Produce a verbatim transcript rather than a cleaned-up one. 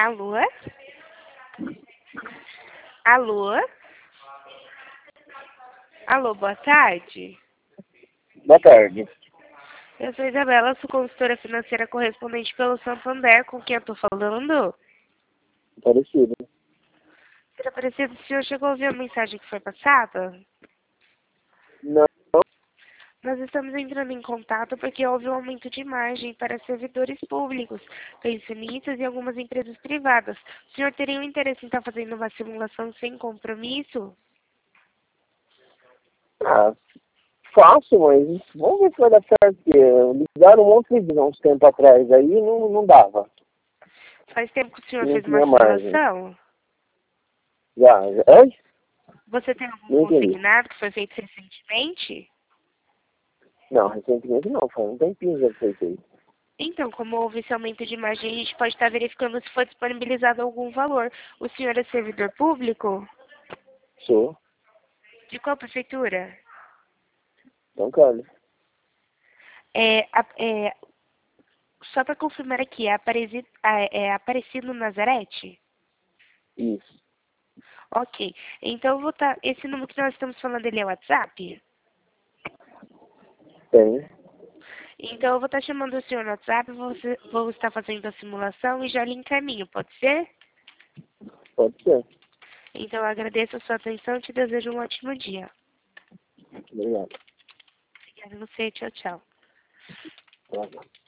Alô? Alô? Alô, boa tarde. Boa tarde. Eu sou Isabela, sou consultora financeira correspondente pelo Santander, com quem eu tô falando? Parecido. Será parecido, o senhor chegou a ouvir a mensagem que foi passada? Não, Nós estamos entrando em contato porque houve um aumento de margem para servidores públicos, pensionistas e algumas empresas privadas. O senhor teria um interesse em estar fazendo uma simulação sem compromisso? ah, faço, mas vamos ver se vai dar certo. Porque ligaram um monte de vezes há uns tempos atrás, aí não, não dava. Faz tempo que o senhor Não fez uma tinha margem. simulação? Já, já. Oi? Você tem algum Não entendi. consignado que foi feito recentemente? Não, recentemente não, faz um tempinho já que foi feito. Então, como houve esse aumento de margem, a gente pode estar verificando se foi disponibilizado algum valor. O senhor é servidor público? Sou. De qual prefeitura? Então, Carlos. É, a- é, só para confirmar aqui, é Aparecido, é Aparecido Nazarete? Isso. Ok. Então, eu vou tá, esse número que nós estamos falando, ele é WhatsApp? Tem. Então, eu vou estar chamando o senhor no WhatsApp, vou, vou estar fazendo a simulação e já lhe encaminho, pode ser? Pode ser. Então, eu agradeço a sua atenção e te desejo um ótimo dia. Obrigado. Obrigada a você, tchau, tchau. Obrigado.